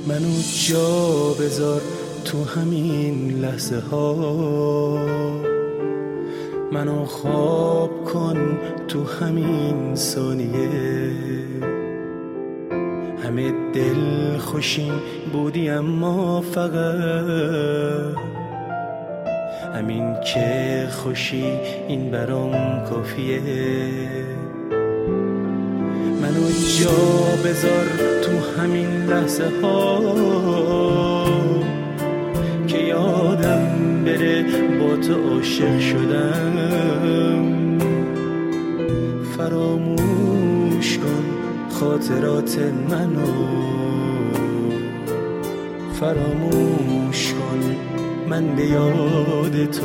منو جا بذار تو همین لحظه ها، منو خواب کن تو همین ثانیه. همه دل خوشیم بودی اما فقط همین که خوشی این برام کافیه. منو جا بذار تو همین لحظه ها که یادم بره با تو عاشق شدم. فراموش کن خاطرات منو، فراموش کن من به یاد تو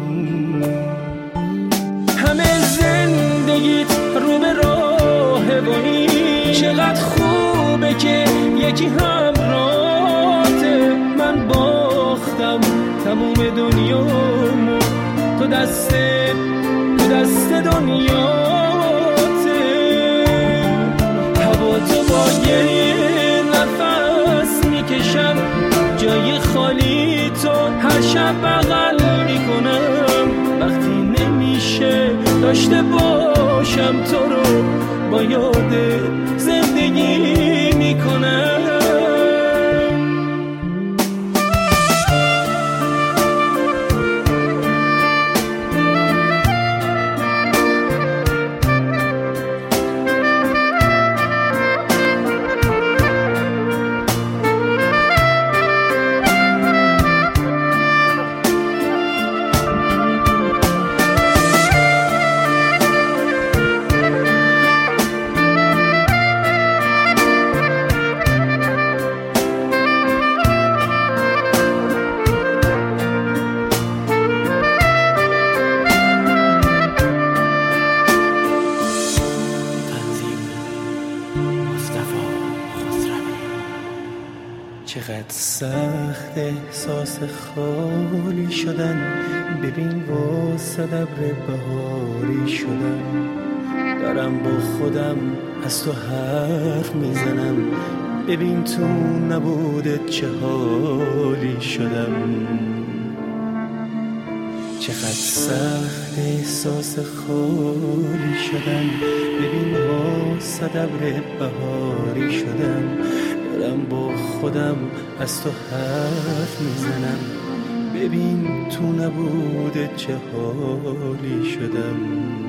همه زندگیت رو به راه بانی. چقدر خوبه که یکی همراهته. من باختم تموم دنیامو، تو دست دنیاته. هوا تو با گریه نفس میکشم، جای خالی تو هر شب بغل میکنم. وقتی نمیشه داشته باشم تو رو، با یاد زندگی میکنم. چقدر سخت احساس خالی شدن، ببین واسه ابر بهاری شدن. دارم با خودم از تو حرف میزنم، ببین تو نبودت چه حالی شدم. چقدر سخت احساس خالی شدن، ببین واسه ابر بهاری شدم. دارم با خودم از تو حرف میزنم، ببین تو نبوده چه حالی شدم.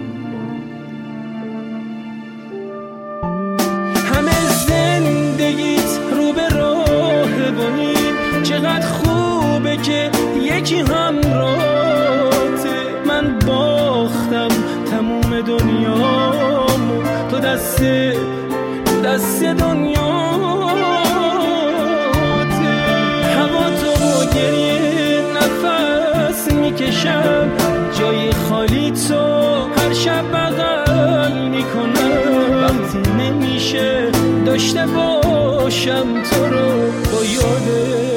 همه زندگیت رو به راه بانی. چقدر خوبه که یکی همراهته. من باختم تموم دنیامو، تو دست دنیا. میکشم جای خالی تو هر شب بغل میکنم. وقتی نمیشه داشته باشم تو رو، با یاد